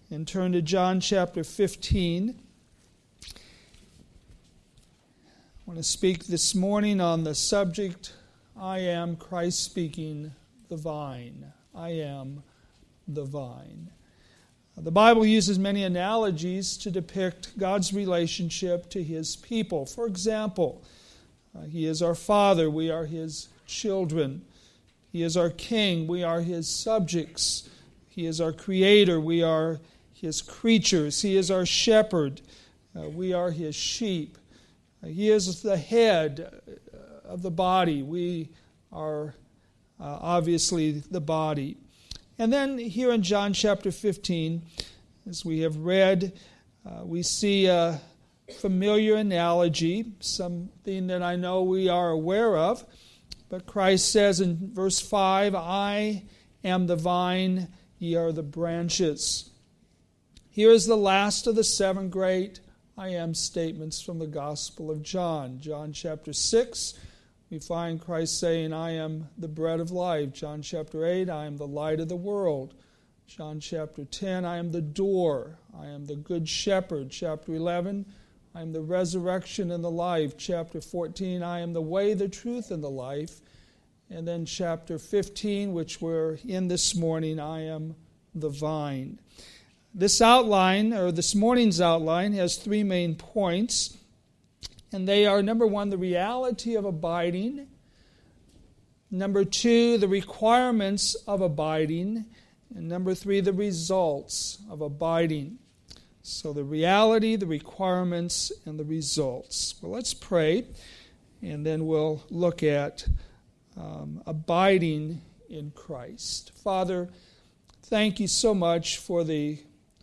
and turn to John chapter 15. I want to speak this morning on the subject, I am, Christ speaking, the vine. I am the vine. The Bible uses many analogies to depict God's relationship to His people. For example, He is our Father, we are His children. He is our King, we are His subjects. He is our Creator, we are His creatures. He is our shepherd, we are His sheep. He is the head of the body, we are obviously the body. And then here in John chapter 15, as we have read, we see a familiar analogy, something that I know we are aware of. But Christ says in verse 5, I am the vine, ye are the branches. Here is the last of the 7 great I am statements from the Gospel of John. John chapter 6, we find Christ saying, I am the bread of life. John chapter 8, I am the light of the world. John chapter 10, I am the door. I am the good shepherd. Chapter 11, I am the resurrection and the life. Chapter 14, I am the way, the truth, and the life. And then chapter 15, which we're in this morning, I am the vine. This outline, or this morning's outline, has 3 main points. And they are, number 1, the reality of abiding. Number 2, the requirements of abiding. And number 3, the results of abiding. So the reality, the requirements, and the results. Well, let's pray, and then we'll look at abiding in Christ. Father, thank you so much for the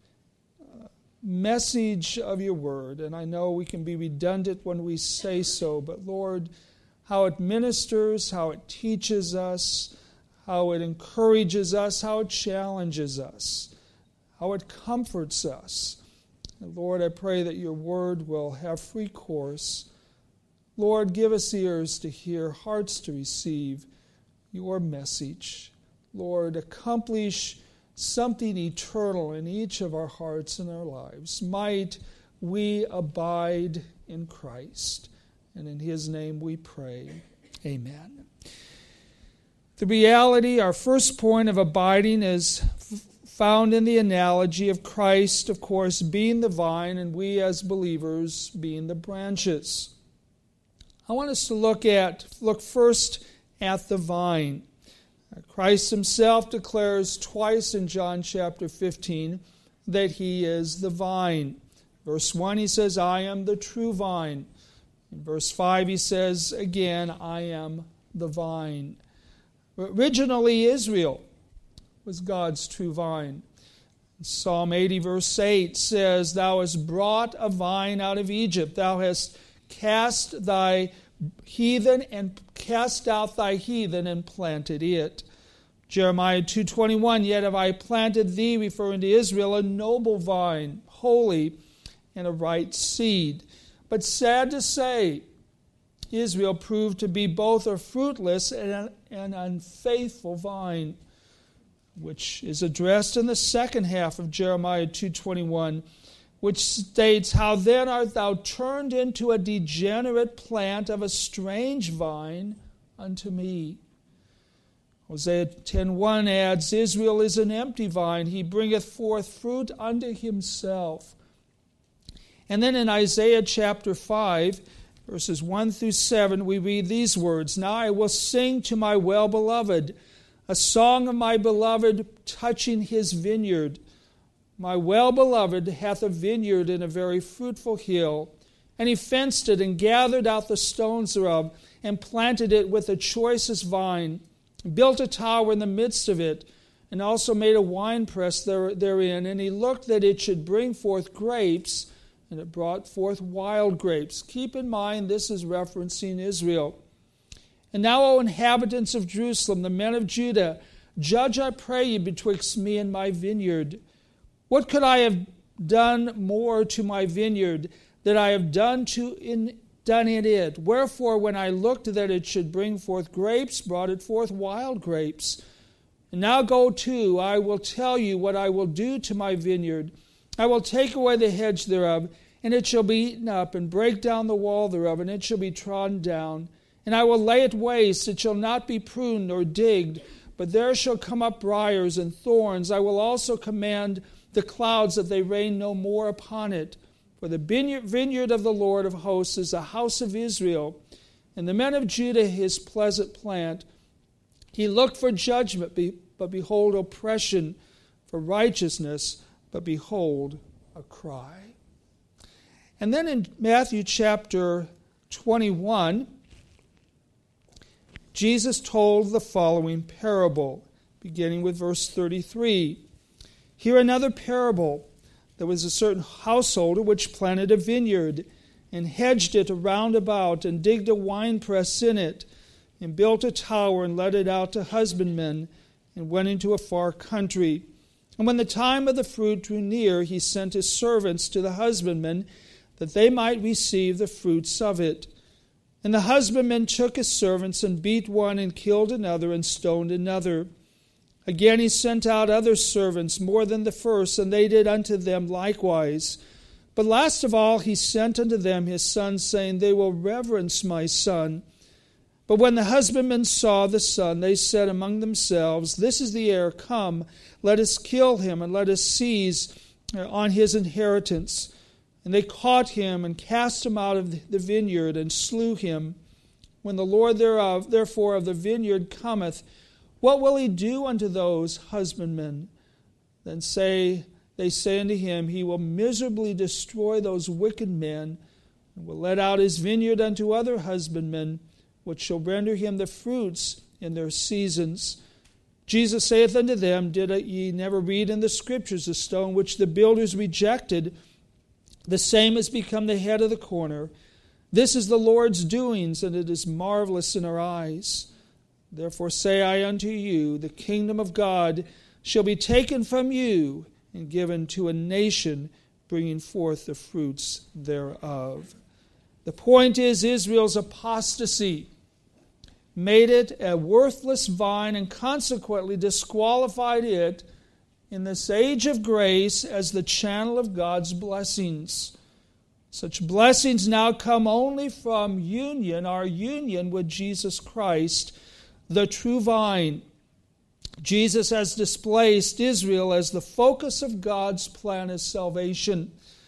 message of your word, and I know we can be redundant when we say so, but Lord, how it ministers, how it teaches us, how it encourages us, how it challenges us, how it comforts us. And Lord, I pray that your word will have free course. Lord, give us ears to hear, hearts to receive your message. Lord, accomplish something eternal in each of our hearts and our lives. Might we abide in Christ. And in His name we pray. Amen. The reality, our first point of abiding, is found in the analogy of Christ, of course, being the vine and we as believers being the branches. I want us to look first at the vine. Christ Himself declares twice in John chapter 15 that He is the vine. Verse 1, He says, I am the true vine. In verse 5, He says again, I am the vine. Originally, Israel was God's true vine. Psalm 80 verse 8 says, Thou hast brought a vine out of Egypt. Thou hast cast out thy heathen and planted it. Jeremiah 2:21, Yet have I planted thee, referring to Israel, a noble vine, holy, and a right seed. But sad to say, Israel proved to be both a fruitless and an unfaithful vine, which is addressed in the second half of Jeremiah 2:21, which states, How then art thou turned into a degenerate plant of a strange vine unto me. Hosea 10:1 adds, Israel is an empty vine, he bringeth forth fruit unto himself. And then in Isaiah chapter 5, verses 1 through 7, we read these words, Now I will sing to my well-beloved, a song of my beloved touching his vineyard. My well-beloved hath a vineyard in a very fruitful hill, and he fenced it and gathered out the stones thereof, and planted it with the choicest vine, built a tower in the midst of it, and also made a winepress therein. And he looked that it should bring forth grapes, and it brought forth wild grapes. Keep in mind, this is referencing Israel. And now, O inhabitants of Jerusalem, the men of Judah, judge, I pray you, betwixt me and my vineyard. What could I have done more to my vineyard that I have done in it? Wherefore, when I looked that it should bring forth grapes, brought it forth wild grapes. And now go to, I will tell you what I will do to my vineyard. I will take away the hedge thereof, and it shall be eaten up, and break down the wall thereof, and it shall be trodden down. And I will lay it waste, it shall not be pruned nor digged, but there shall come up briars and thorns. I will also command the clouds that they rain no more upon it. For the vineyard of the Lord of hosts is the house of Israel, and the men of Judah his pleasant plant. He looked for judgment, but behold oppression, for righteousness, but behold a cry. And then in Matthew chapter 21, Jesus told the following parable, beginning with verse 33. Here another parable. There was a certain householder which planted a vineyard, and hedged it around about, and digged a winepress in it, and built a tower, and let it out to husbandmen, and went into a far country. And when the time of the fruit drew near, he sent his servants to the husbandmen, that they might receive the fruits of it. And the husbandman took his servants, and beat one, and killed another, and stoned another. Again he sent out other servants, more than the first, and they did unto them likewise. But last of all he sent unto them his son, saying, They will reverence my son. But when the husbandmen saw the son, they said among themselves, This is the heir, come, let us kill him, and let us seize on his inheritance. And they caught him, and cast him out of the vineyard, and slew him. When the Lord therefore of the vineyard cometh, what will he do unto those husbandmen? Then they say unto him, He will miserably destroy those wicked men, and will let out his vineyard unto other husbandmen, which shall render him the fruits in their seasons. Jesus saith unto them, Did ye never read in the Scriptures, the stone which the builders rejected, the same has become the head of the corner? This is the Lord's doings, and it is marvelous in our eyes. Therefore say I unto you, the kingdom of God shall be taken from you, and given to a nation, bringing forth the fruits thereof. The point is, Israel's apostasy made it a worthless vine, and consequently disqualified it in this age of grace as the channel of God's blessings. Such blessings now come only from our union with Jesus Christ, the true vine. Jesus has displaced Israel as the focus of God's plan of salvation.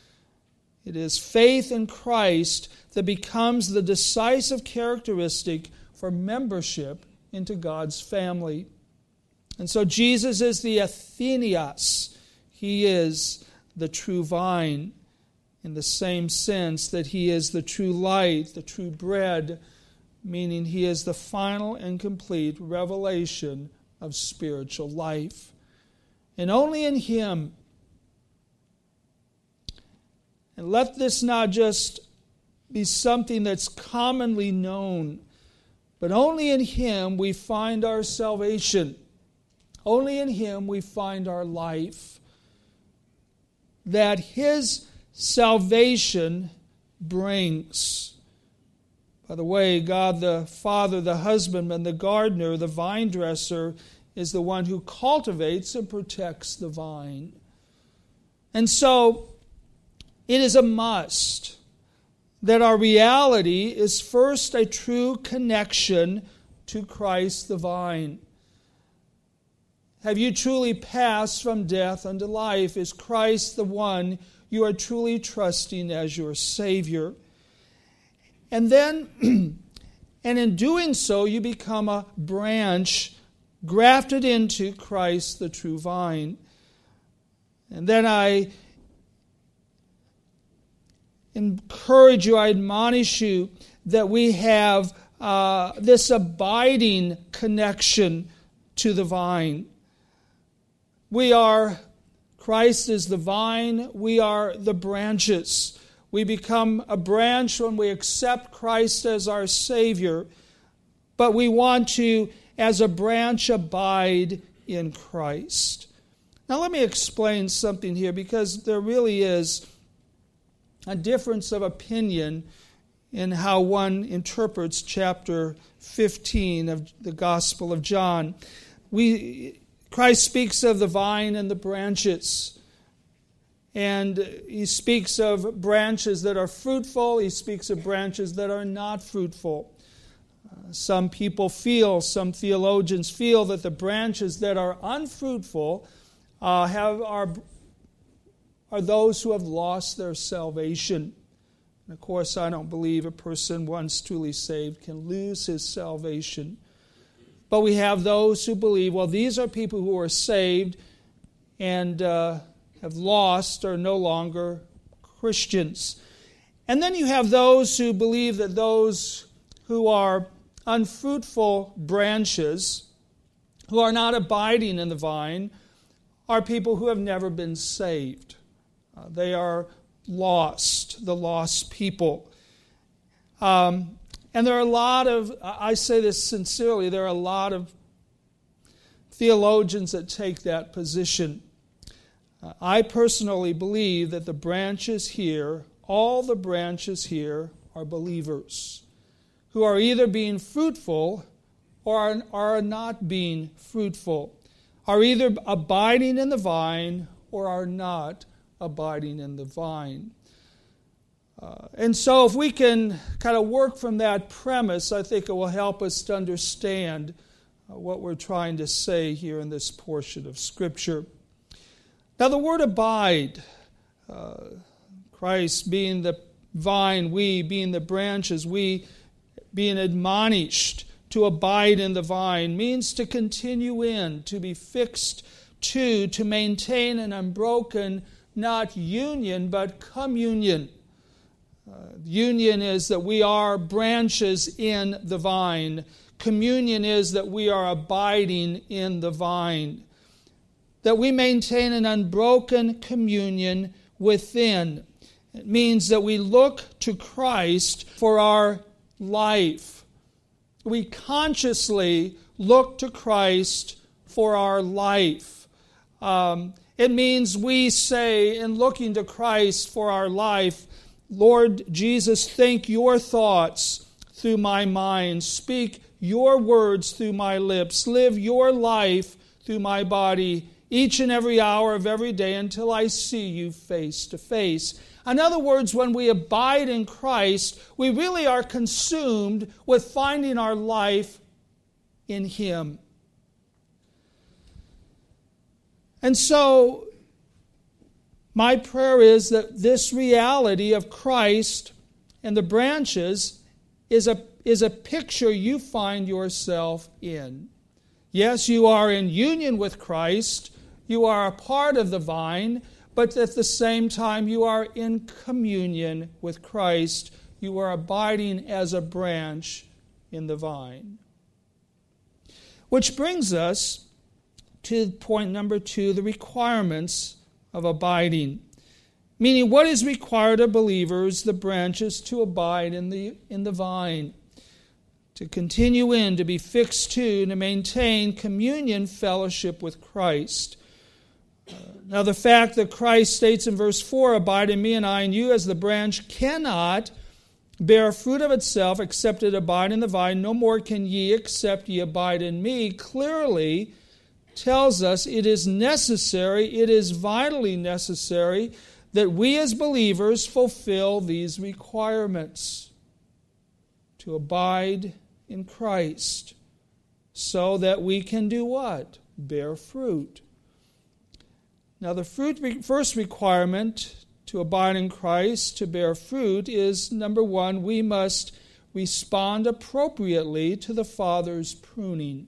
It is faith in Christ that becomes the decisive characteristic for membership into God's family. And so Jesus is the Athenios. He is the true vine in the same sense that he is the true light, the true bread, meaning he is the final and complete revelation of spiritual life. And only in him, and let this not just be something that's commonly known, but only in him we find our salvation. Only in him we find our life. That his salvation brings. By the way, God the Father, the husbandman, the gardener, the vine dresser, is the one who cultivates and protects the vine. And so, it is a must that our reality is first a true connection to Christ the vine. Have you truly passed from death unto life? Is Christ the one you are truly trusting as your Savior? And then, and in doing so, you become a branch grafted into Christ the true vine. And then I encourage you, I admonish you that we have this abiding connection to the vine. Christ is the vine, we are the branches. We become a branch when we accept Christ as our Savior, but we want to, as a branch, abide in Christ. Now let me explain something here, because there really is a difference of opinion in how one interprets chapter 15 of the Gospel of John. Christ speaks of the vine and the branches. And he speaks of branches that are fruitful. He speaks of branches that are not fruitful. Some theologians feel that the branches that are unfruitful are those who have lost their salvation. And of course, I don't believe a person once truly saved can lose his salvation. But we have those who believe, well, these are people who are saved and have lost or no longer Christians. And then you have those who believe that those who are unfruitful branches, who are not abiding in the vine, are people who have never been saved. They are lost, the lost people. And there are a lot of, I say this sincerely, there are a lot of theologians that take that position. I personally believe that the branches here, all the branches here, are believers who are either being fruitful or are not being fruitful, are either abiding in the vine or are not abiding in the vine. And so if we can kind of work from that premise, I think it will help us to understand what we're trying to say here in this portion of Scripture. Now the word abide, Christ being the vine, we being the branches, we being admonished to abide in the vine, means to continue in, to be fixed to maintain an unbroken, not union, but communion. Union is that we are branches in the vine. Communion is that we are abiding in the vine. That we maintain an unbroken communion within. It means that we look to Christ for our life. We consciously look to Christ for our life. It means we say, in looking to Christ for our life, Lord Jesus, think your thoughts through my mind. Speak your words through my lips. Live your life through my body each and every hour of every day until I see you face to face. In other words, when we abide in Christ, we really are consumed with finding our life in Him. And so, my prayer is that this reality of Christ and the branches is a picture you find yourself in. Yes, you are in union with Christ. You are a part of the vine, but at the same time you are in communion with Christ. You are abiding as a branch in the vine. Which brings us to point number 2, the requirements of abiding. Meaning, what is required of believers, the branches, to abide in the vine? To continue in, to be fixed to maintain communion, fellowship with Christ. Now the fact that Christ states in verse 4, abide in me and I in you, as the branch cannot bear fruit of itself except it abide in the vine, no more can ye except ye abide in me, clearly tells us it is necessary, it is vitally necessary that we as believers fulfill these requirements. To abide in Christ so that we can do what? Bear fruit. Now the first requirement to abide in Christ, to bear fruit, is number 1, we must respond appropriately to the Father's pruning.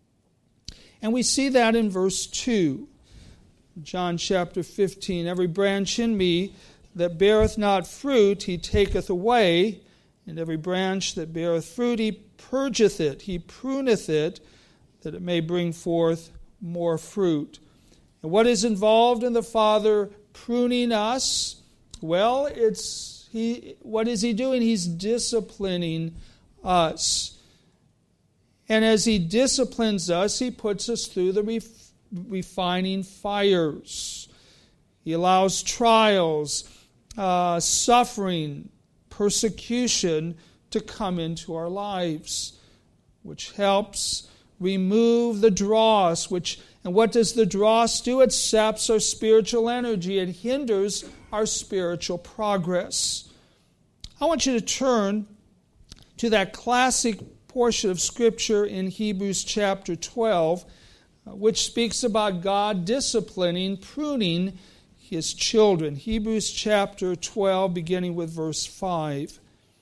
And we see that in verse 2. John chapter 15, every branch in me that beareth not fruit, he taketh away, and every branch that beareth fruit, he purgeth it, he pruneth it, that it may bring forth more fruit. And what is involved in the Father pruning us? Well, what is He doing? He's disciplining us. And as He disciplines us, He puts us through the refining fires. He allows trials, suffering, persecution to come into our lives, which helps remove the dross, which And what does the dross do? It saps our spiritual energy. It hinders our spiritual progress. I want you to turn to that classic portion of Scripture in Hebrews chapter 12, which speaks about God disciplining, pruning His children. Hebrews chapter 12, beginning with verse 5.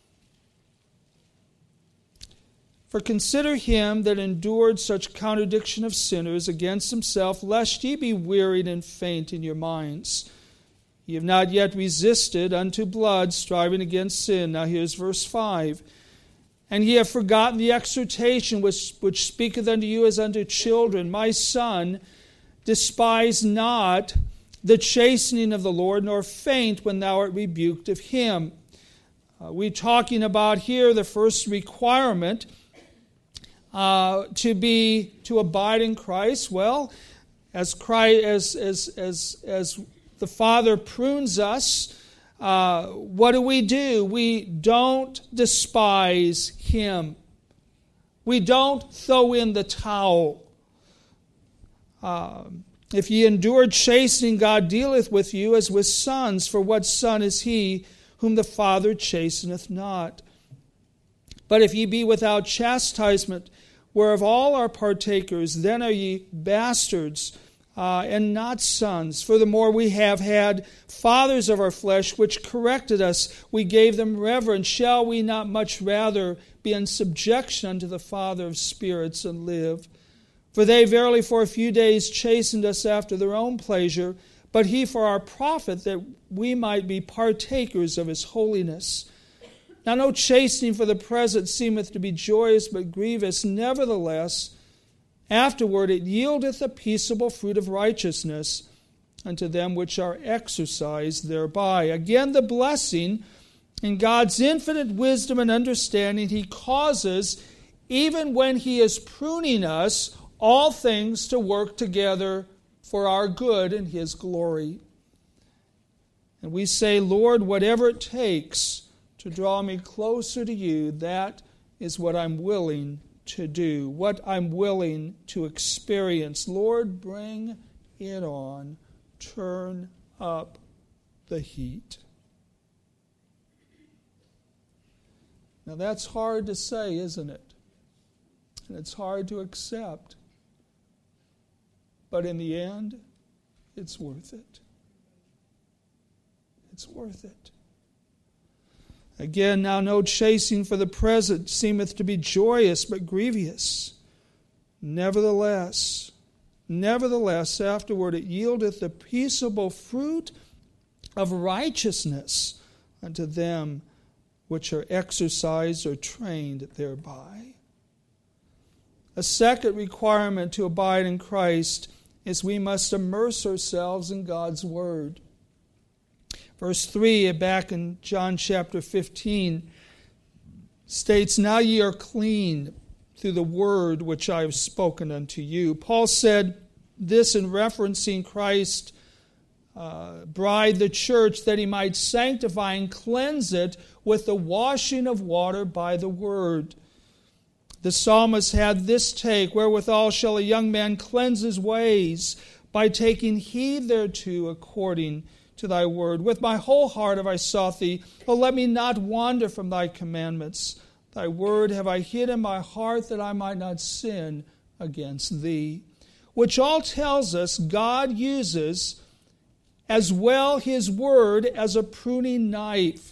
For consider him that endured such contradiction of sinners against himself, lest ye be wearied and faint in your minds. Ye have not yet resisted unto blood, striving against sin. Now here's verse 5. And ye have forgotten the exhortation which speaketh unto you as unto children. My son, despise not the chastening of the Lord, nor faint when thou art rebuked of him. We're talking about here the first requirement to abide in Christ. Well, as the Father prunes us, what do? We don't despise Him. We don't throw in the towel. If ye endure chastening, God dealeth with you as with sons. For what son is he whom the Father chasteneth not? But if ye be without chastisement, whereof all are partakers, then are ye bastards, and not sons. Furthermore, we have had fathers of our flesh, which corrected us. We gave them reverence. Shall we not much rather be in subjection unto the Father of spirits and live? For they verily for a few days chastened us after their own pleasure, but He for our profit, that we might be partakers of His holiness. Now no chastening for the present seemeth to be joyous, but grievous. Nevertheless, afterward it yieldeth a peaceable fruit of righteousness unto them which are exercised thereby. Again, the blessing, in God's infinite wisdom and understanding, He causes, even when He is pruning us, all things to work together for our good and His glory. And we say, Lord, whatever it takes to draw me closer to you, that is what I'm willing to do, what I'm willing to experience. Lord, bring it on. Turn up the heat. Now that's hard to say, isn't it? And it's hard to accept. But in the end, it's worth it. It's worth it. Again, now no chasing for the present seemeth to be joyous, but grievous. Nevertheless, afterward it yieldeth the peaceable fruit of righteousness unto them which are exercised or trained thereby. A second requirement to abide in Christ is we must immerse ourselves in God's Word. Verse 3, back in John chapter 15, states, Now ye are clean through the word which I have spoken unto you. Paul said this in referencing Christ's bride, the church, that He might sanctify and cleanse it with the washing of water by the word. The psalmist had this take, Wherewithal shall a young man cleanse his ways? By taking heed thereto according to thy word. With my whole heart have I sought thee. O let me not wander from thy commandments. Thy word have I hid in my heart, that I might not sin against thee. Which all tells us God uses as well His word as a pruning knife.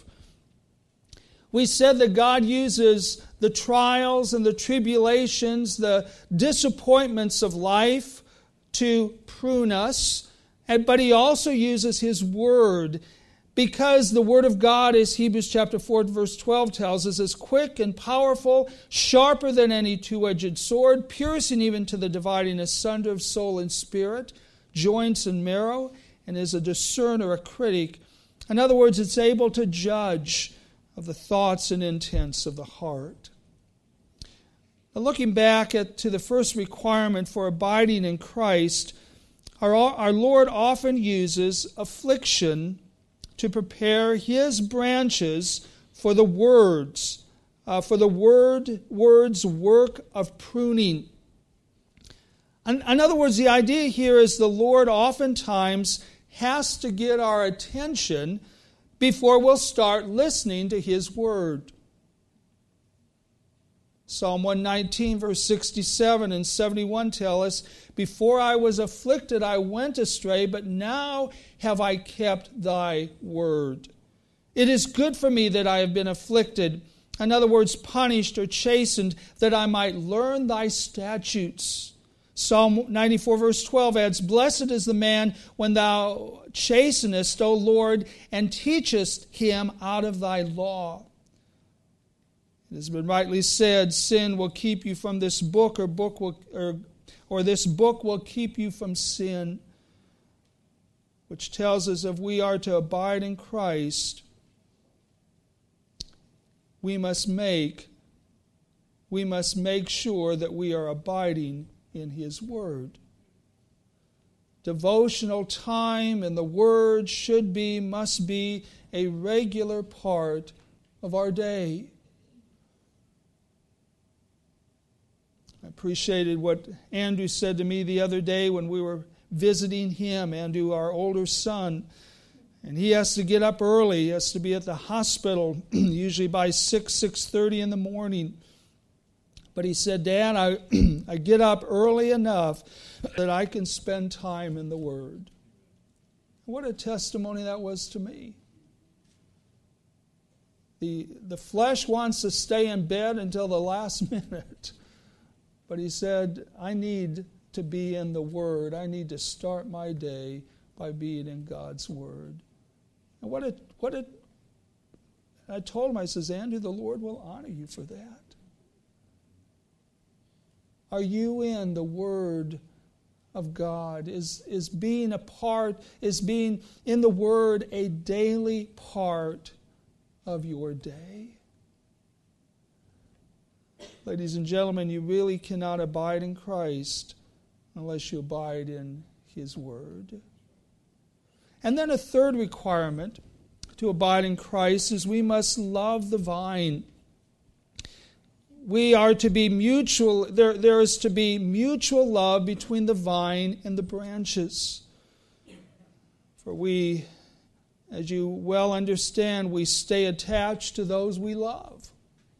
We said that God uses the trials and the tribulations, the disappointments of life to prune us. But He also uses His Word, because the Word of God, as Hebrews chapter 4 verse 12 tells us, is quick and powerful, sharper than any two-edged sword, piercing even to the dividing asunder of soul and spirit, joints and marrow, and is a discerner, a critic. In other words, it's able to judge of the thoughts and intents of the heart. Now, looking back to the first requirement for abiding in Christ, our Lord often uses affliction to prepare His branches for the word's work of pruning. In other words, the idea here is the Lord oftentimes has to get our attention before we'll start listening to His Word. Psalm 119, verse 67 and 71 tell us, "Before I was afflicted, I went astray, but now have I kept thy word. It is good for me that I have been afflicted," in other words, punished or chastened, "that I might learn thy statutes." Psalm 94, verse 12 adds, "Blessed is the man when thou chastenest, O Lord, and teachest him out of thy law." It has been rightly said, sin will keep you from this book, or this book will keep you from sin, which tells us if we are to abide in Christ, we must make sure that we are abiding in His Word. Devotional time in the Word must be a regular part of our day. I appreciated what Andrew said to me the other day when we were visiting him, Andrew, our older son. And he has to get up early. He has to be at the hospital, usually by 6:30 in the morning. But he said, "Dad, I get up early enough that I can spend time in the Word." What a testimony that was to me. The flesh wants to stay in bed until the last minute. But he said, "I need to be in the Word. I need to start my day by being in God's Word." And I told him, I says, "Andrew, the Lord will honor you for that." Are you in the Word of God? Is being in the Word a daily part of your day? Ladies and gentlemen, you really cannot abide in Christ unless you abide in His Word. And then a third requirement to abide in Christ is we must love the vine. We are to be mutual. There is to be mutual love between the vine and the branches. For we, as you well understand, we stay attached to those we love.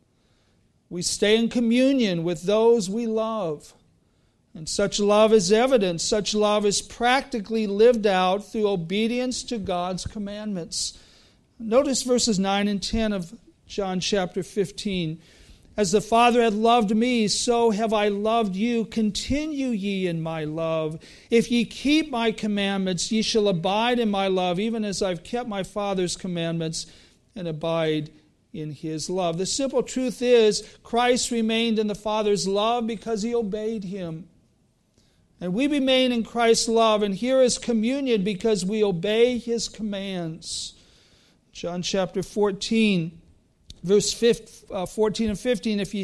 We stay in communion with those we love. And such love is evident. Such love is practically lived out through obedience to God's commandments. Notice verses 9 and 10 of John chapter 15. "As the Father hath loved me, so have I loved you. Continue ye in my love. If ye keep my commandments, ye shall abide in my love, even as I've kept my Father's commandments and abide in His love." The simple truth is, Christ remained in the Father's love because He obeyed Him. And we remain in Christ's love, and here is communion because we obey His commands. John chapter 14, verse 14 and 15, if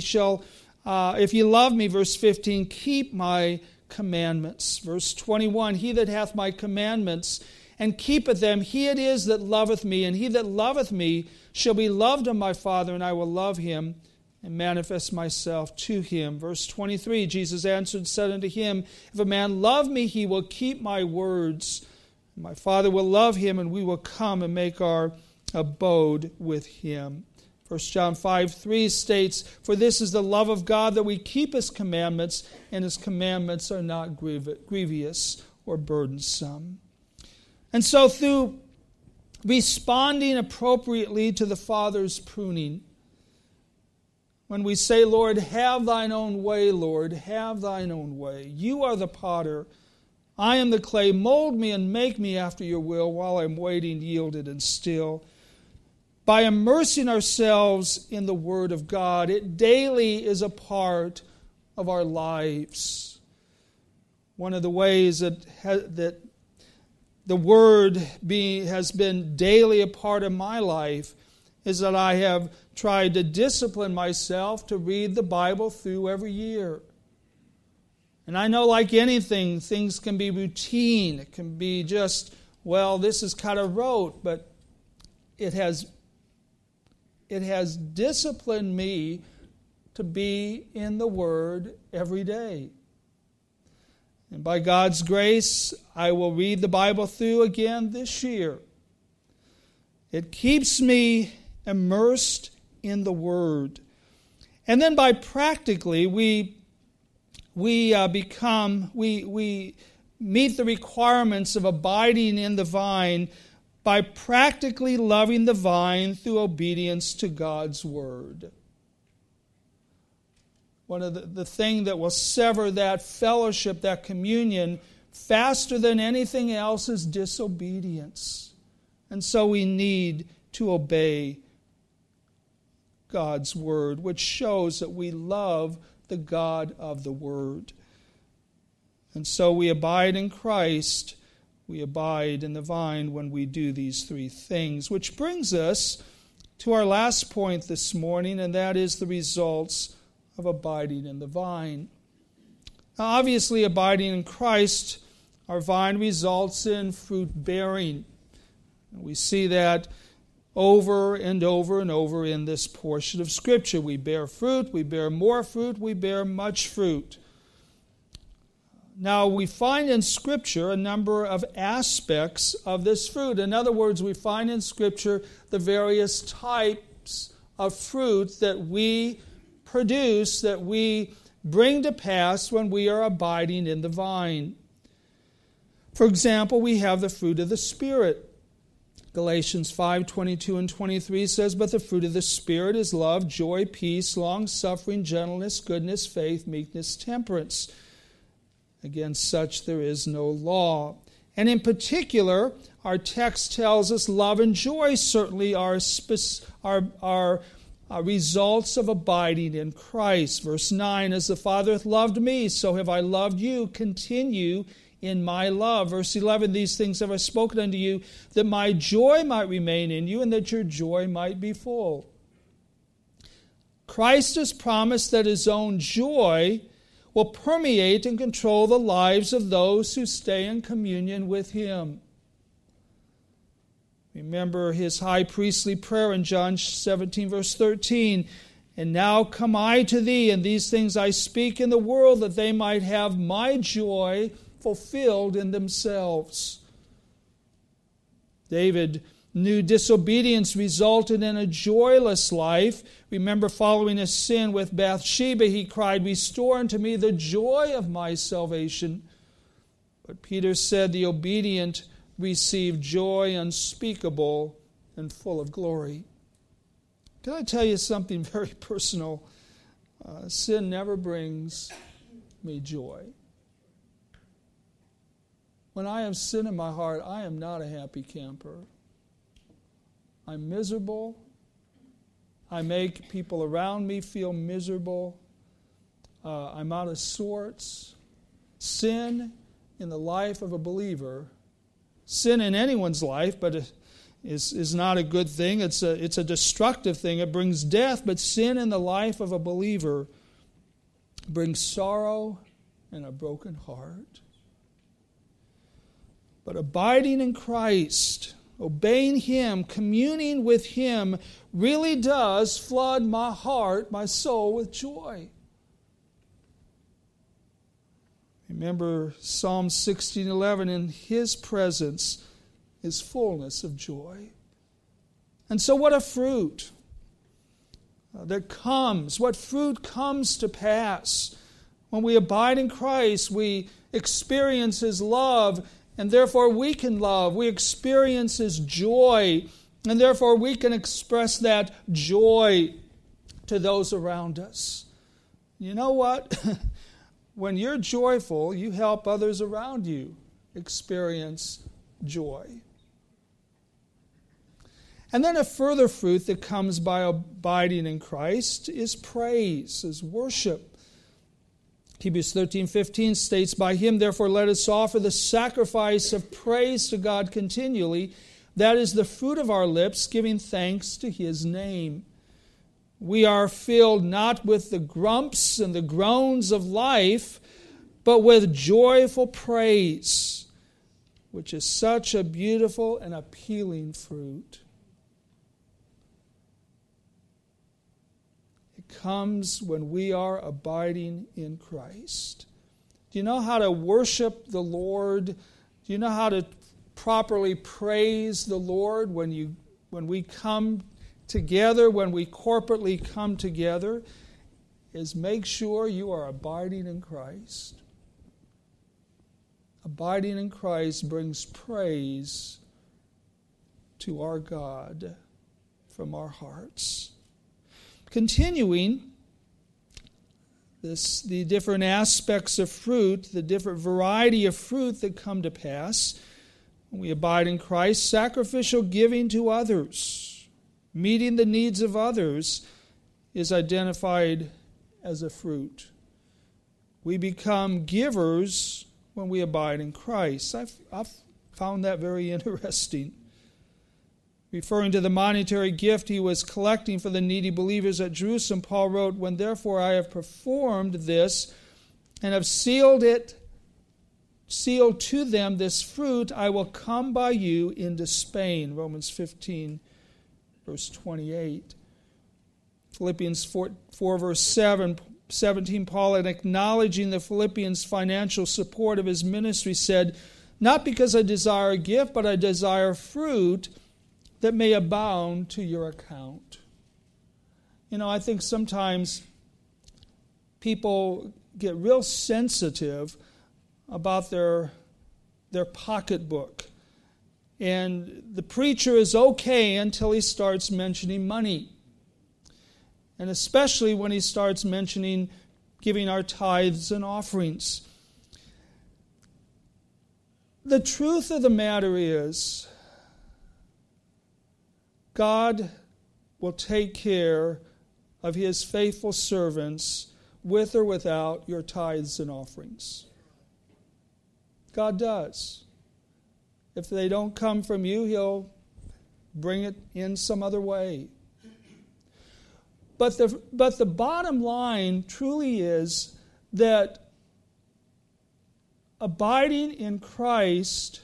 ye love me, verse 15, keep my commandments. Verse 21, "He that hath my commandments and keepeth them, he it is that loveth me, and he that loveth me shall be loved of my Father, and I will love him and manifest myself to him." Verse 23, Jesus answered and said unto him, "If a man love me, he will keep my words. My Father will love him, and we will come and make our abode with him." 1 John 5:3 states, "For this is the love of God, that we keep His commandments, and His commandments are not grievous or burdensome." And so through responding appropriately to the Father's pruning, when we say, "Lord, have thine own way, Lord, have thine own way. You are the potter, I am the clay. Mold me and make me after your will while I'm waiting, yielded and still." By immersing ourselves in the Word of God, it daily is a part of our lives. One of the ways that the Word has been daily a part of my life is that I have tried to discipline myself to read the Bible through every year. And I know, like anything, things can be routine. It can be just, well, this is kind of rote, but it has disciplined me to be in the Word every day. And by God's grace, I will read the Bible through again this year. It keeps me immersed in the Word. And then by practically, we meet the requirements of abiding in the vine by practically loving the vine through obedience to God's Word. One of the thing that will sever that fellowship, that communion, faster than anything else is disobedience. And so we need to obey God's Word, which shows that we love the God of the Word. And so we abide in Christ, we abide in the vine when we do these three things, which brings us to our last point this morning, and that is the results of abiding in the vine. Now, obviously, abiding in Christ, our vine results in fruit bearing. We see that over and over and over in this portion of Scripture. We bear fruit, we bear more fruit, we bear much fruit. Now, we find in Scripture a number of aspects of this fruit. In other words, we find in Scripture the various types of fruit that we produce, that we bring to pass when we are abiding in the vine. For example, we have the fruit of the Spirit. Galatians 5:22 and 23 says, "But the fruit of the Spirit is love, joy, peace, long-suffering, gentleness, goodness, faith, meekness, temperance. Against such there is no law." And in particular, our text tells us love and joy certainly are results of abiding in Christ. Verse 9, "As the Father hath loved me, so have I loved you. Continue in my love." Verse 11, "These things have I spoken unto you, that my joy might remain in you, and that your joy might be full." Christ has promised that his own joy will permeate and control the lives of those who stay in communion with him. Remember his high priestly prayer in John 17, verse 13. "And now come I to thee, and these things I speak in the world, that they might have my joy fulfilled in themselves." David knew disobedience resulted in a joyless life. Remember, following his sin with Bathsheba, he cried, "Restore unto me the joy of my salvation." But Peter said the obedient receive joy unspeakable and full of glory. Can I tell you something very personal? Sin never brings me joy. When I have sin in my heart, I am not a happy camper. I'm miserable. I make people around me feel miserable. I'm out of sorts. Sin in the life of a believer, sin in anyone's life, but is not a good thing. It's a destructive thing. It brings death, but sin in the life of a believer brings sorrow and a broken heart. But abiding in Christ, obeying him, communing with him, really does flood my heart, my soul with joy. Remember Psalm 16:11, "In his presence is fullness of joy." And so what a fruit that comes, what fruit comes to pass. When we abide in Christ, we experience his love, and therefore we can love. We experience his joy, and therefore we can express that joy to those around us. You know what? When you're joyful, you help others around you experience joy. And then a further fruit that comes by abiding in Christ is praise, is worship. Hebrews 13:15 states, "By him therefore let us offer the sacrifice of praise to God continually. That is the fruit of our lips, giving thanks to his name." We are filled not with the grumps and the groans of life, but with joyful praise, which is such a beautiful and appealing fruit. It comes when we are abiding in Christ. Do you know how to worship the Lord? Do you know how to properly praise the Lord when we come together, when we corporately come together? Is make sure you are abiding in Christ. Abiding in Christ brings praise to our God from our hearts. Continuing, the different aspects of fruit, the different variety of fruit that come to pass when we abide in Christ, sacrificial giving to others, meeting the needs of others, is identified as a fruit. We become givers when we abide in Christ. I've found that very interesting. Referring to the monetary gift he was collecting for the needy believers at Jerusalem, Paul wrote, "When therefore I have performed this and have sealed to them this fruit, I will come by you into Spain." Romans 15, verse 28. Philippians 4 verse 17, Paul, in acknowledging the Philippians' financial support of his ministry, said, "Not because I desire a gift, but I desire fruit that may abound to your account." You know, I think sometimes people get real sensitive about their pocketbook. And the preacher is okay until he starts mentioning money. And especially when he starts mentioning giving our tithes and offerings. The truth of the matter is, God will take care of his faithful servants with or without your tithes and offerings. God does. If they don't come from you, he'll bring it in some other way. But the bottom line truly is that abiding in Christ,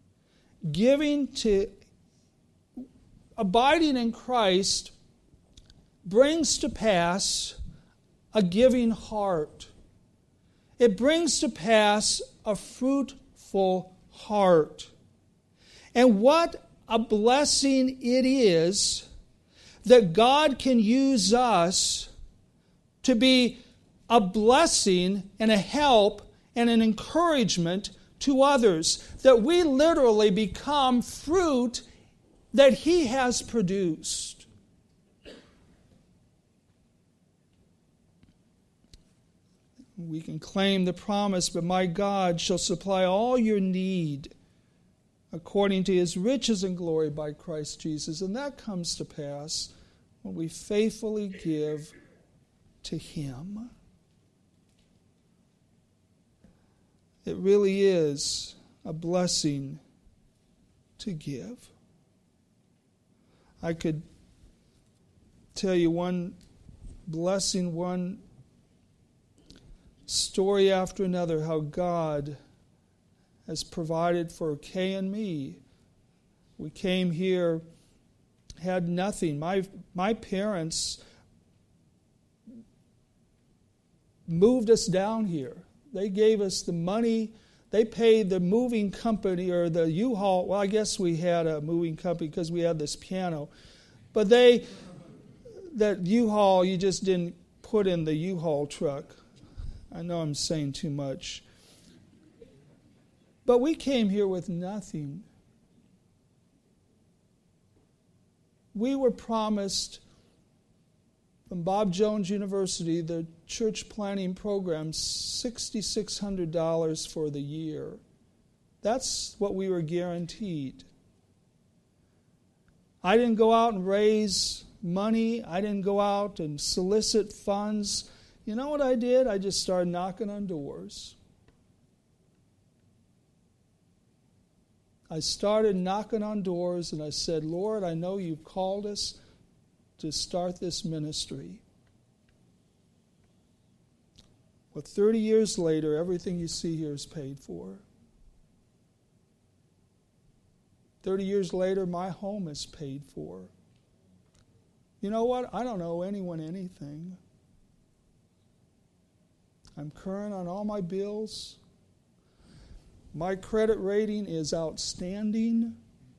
abiding in Christ brings to pass a giving heart. It brings to pass a fruitful heart. And what a blessing it is that God can use us to be a blessing and a help and an encouragement to others. That we literally become fruit that he has produced. We can claim the promise, "But my God shall supply all your need according to his riches and glory by Christ Jesus." And that comes to pass when we faithfully give to him. It really is a blessing to give. I could tell you one blessing, one story after another, how God has provided for Kay and me. We came here, had nothing. My parents moved us down here. They gave us the money. They paid the moving company or the U-Haul. Well, I guess we had a moving company because we had this piano. But that U-Haul, you just didn't put in the U-Haul truck. I know I'm saying too much. But we came here with nothing. We were promised from Bob Jones University, the church planning program, $6,600 for the year. That's what we were guaranteed. I didn't go out and raise money. I didn't go out and solicit funds. You know what I did? I just started knocking on doors. I started knocking on doors and I said, "Lord, I know you've called us to start this ministry." Well, 30 years later, everything you see here is paid for. 30 years later, my home is paid for. You know what? I don't owe anyone anything. I'm current on all my bills. My credit rating is outstanding.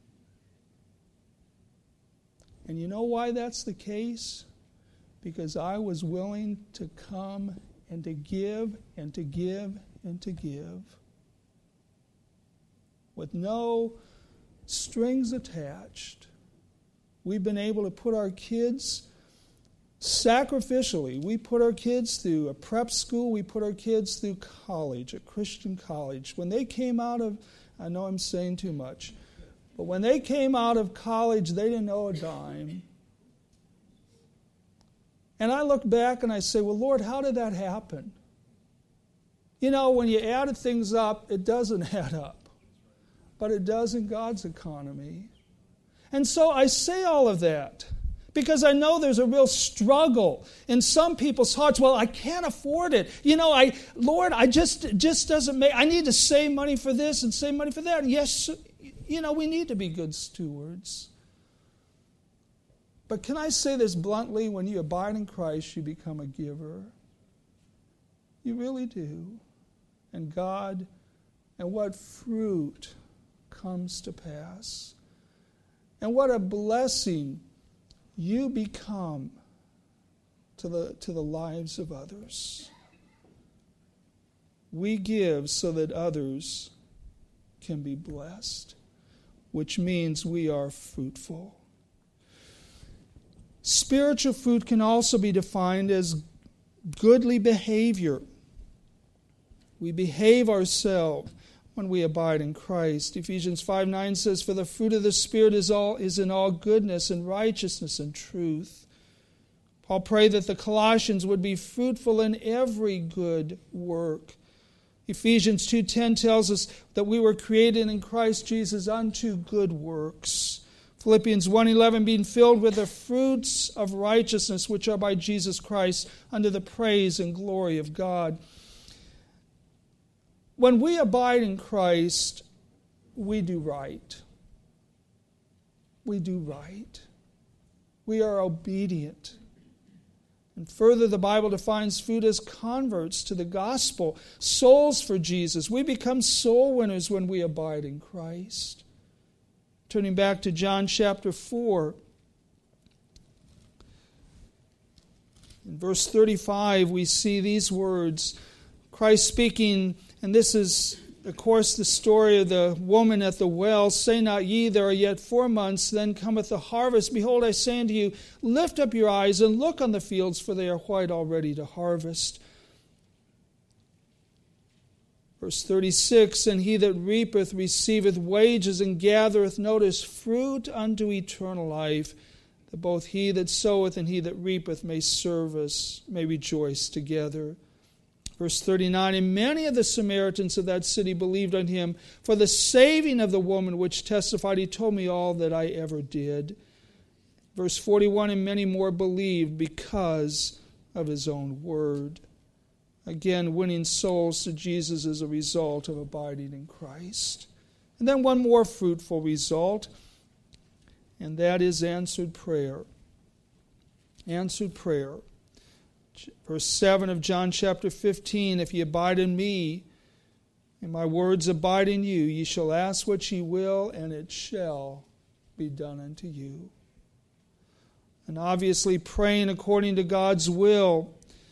And you know why that's the case? Because I was willing to come and to give and to give and to give with no strings attached. We've been able to put our kids sacrificially. We put our kids through a prep school. We put our kids through college, a Christian college. When they came out of, I know I'm saying too much, but when they came out of college, they didn't owe a dime. And I look back and I say, well, Lord, how did that happen? You know, when you added things up, it doesn't add up. But it does in God's economy. And so I say all of that because I know there's a real struggle in some people's hearts. Well, I can't afford it. You know, Lord, I just doesn't make, I need to save money for this and save money for that. And yes, you know, we need to be good stewards. But can I say this bluntly? When you abide in Christ, you become a giver. You really do. And God, and what fruit comes to pass. And what a blessing you become to the lives of others. We give so that others can be blessed, which means we are fruitful. Spiritual fruit can also be defined as goodly behavior. We behave ourselves when we abide in Christ. Ephesians 5:9 says, "For the fruit of the Spirit is in all goodness and righteousness and truth." Paul prayed that the Colossians would be fruitful in every good work. Ephesians 2:10 tells us that we were created in Christ Jesus unto good works. Philippians 1:11, being filled with the fruits of righteousness which are by Jesus Christ unto the praise and glory of God. When we abide in Christ, we do right. We do right. We are obedient. And further, the Bible defines fruit as converts to the gospel, souls for Jesus. We become soul winners when we abide in Christ. Turning back to John chapter 4. In verse 35, we see these words. Christ speaking, and this is, of course, the story of the woman at the well. "Say not ye, there are yet 4 months, then cometh the harvest. Behold, I say unto you, lift up your eyes and look on the fields, for they are white already to harvest." Verse 36, "And he that reapeth receiveth wages, and gathereth," notice, "fruit unto eternal life, that both he that soweth and he that reapeth may rejoice together." Verse 39, "And many of the Samaritans of that city believed on him for the saving of the woman which testified, He told me all that I ever did." Verse 41, "And many more believed because of his own word." Again, winning souls to Jesus is a result of abiding in Christ. And then one more fruitful result, and that is answered prayer. Answered prayer. Verse 7 of John chapter 15, "If ye abide in me, and my words abide in you, ye shall ask what ye will, and it shall be done unto you." And obviously praying according to God's will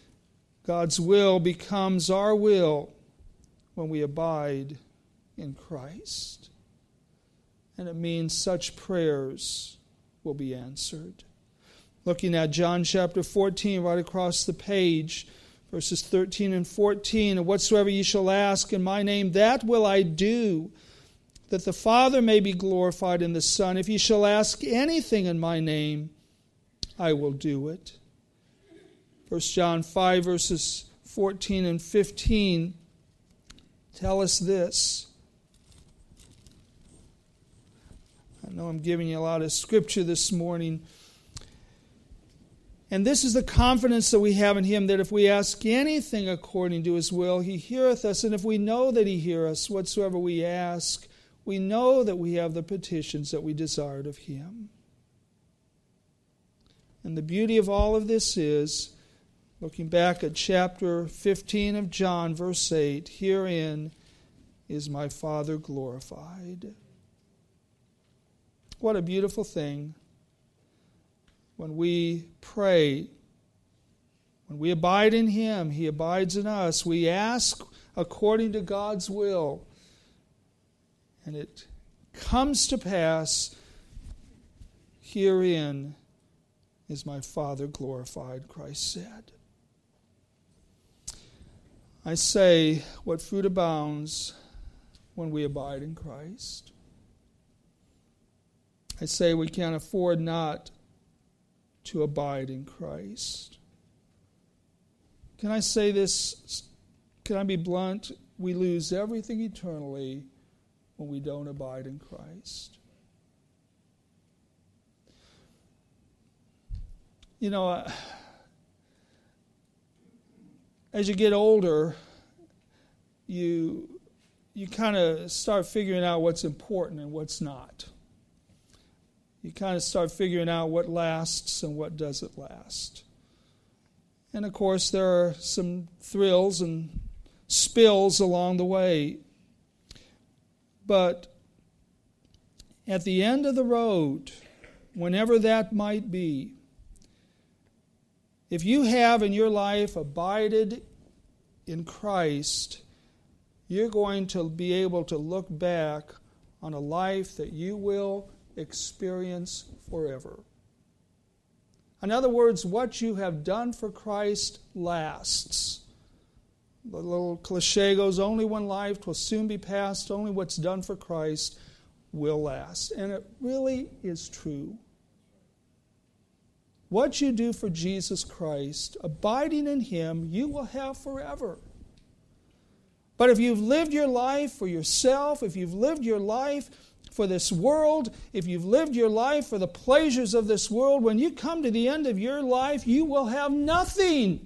becomes our will when we abide in Christ. And it means such prayers will be answered. Looking at John chapter 14, right across the page, verses 13 and 14, "And whatsoever ye shall ask in my name, that will I do, that the Father may be glorified in the Son. If ye shall ask anything in my name, I will do it." 1 John 5, verses 14 and 15 tell us this. I know I'm giving you a lot of scripture this morning. "And this is the confidence that we have in him, that if we ask anything according to his will, he heareth us. And if we know that he heareth us, whatsoever we ask, we know that we have the petitions that we desired of him." And the beauty of all of this is, looking back at chapter 15 of John, verse 8, "Herein is my Father glorified. What a beautiful thing when we pray. When we abide in Him, He abides in us. We ask according to God's will, and it comes to pass. Herein is my Father glorified, Christ said. I say, what fruit abounds when we abide in Christ? I say we can't afford not to abide in Christ. Can I say this? Can I be blunt? We lose everything eternally when we don't abide in Christ. You know, as you get older, you kind of start figuring out what's important and what's not. You kind of start figuring out what lasts and what doesn't last. And of course, there are some thrills and spills along the way. But at the end of the road, whenever that might be, if you have in your life abided in Christ, you're going to be able to look back on a life that you will experience forever. In other words, what you have done for Christ lasts. The little cliche goes, only one life will soon be past, only what's done for Christ will last. And it really is true. What you do for Jesus Christ, abiding in Him, you will have forever. But if you've lived your life for yourself, if you've lived your life for this world, if you've lived your life for the pleasures of this world, when you come to the end of your life, you will have nothing.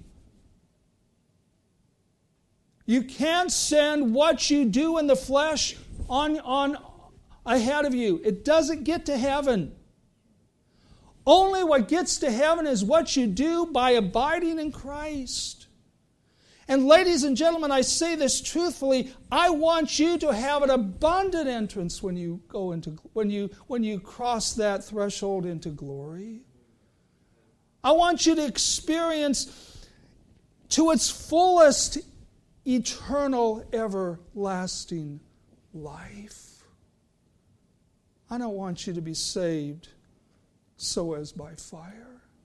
You can't send what you do in the flesh on ahead of you. It doesn't get to heaven. Only what gets to heaven is what you do by abiding in Christ. And ladies and gentlemen, I say this truthfully, I want you to have an abundant entrance when you go into when you cross that threshold into glory. I want you to experience to its fullest eternal, everlasting life. I don't want you to be saved so as by fire.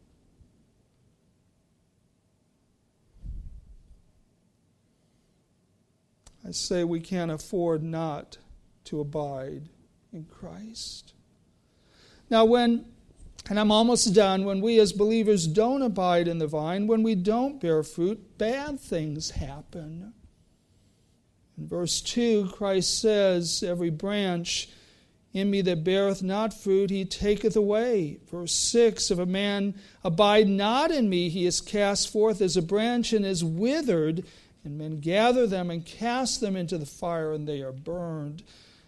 I say we can't afford not to abide in Christ. Now and I'm almost done, when we as believers don't abide in the vine, when we don't bear fruit, bad things happen. In verse 2, Christ says, every branch in me that beareth not fruit, He taketh away. Verse 6, if a man abide not in me, he is cast forth as a branch and is withered, and men gather them and cast them into the fire, and they are burned.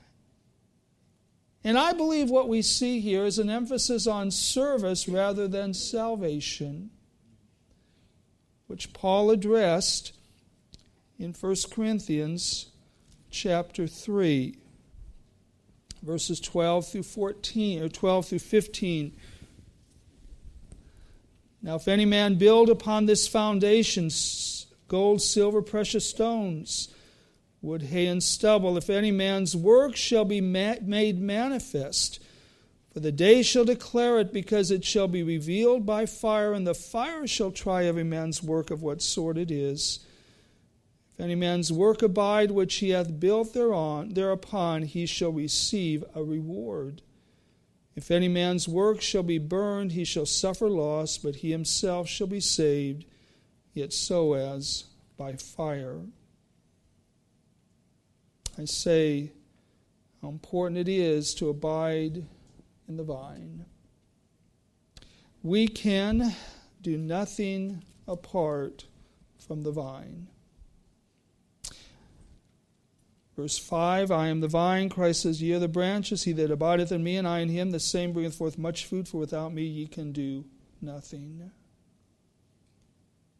And I believe what we see here is an emphasis on service rather than salvation, which Paul addressed in 1 Corinthians chapter 3, verses 12 through 14, or 12 through 15. Now, if any man build upon this foundation, gold, silver, precious stones, wood, hay, and stubble, if any man's work shall be made manifest, for the day shall declare it, because it shall be revealed by fire, and the fire shall try every man's work of what sort it is. If any man's work abide which he hath built thereupon, he shall receive a reward. If any man's work shall be burned, he shall suffer loss, but he himself shall be saved, yet so as by fire. I say how important it is to abide in the vine. We can do nothing apart from the vine. Verse 5, I am the vine, Christ says, ye are the branches, he that abideth in me and I in him, the same bringeth forth much fruit, for without me ye can do nothing.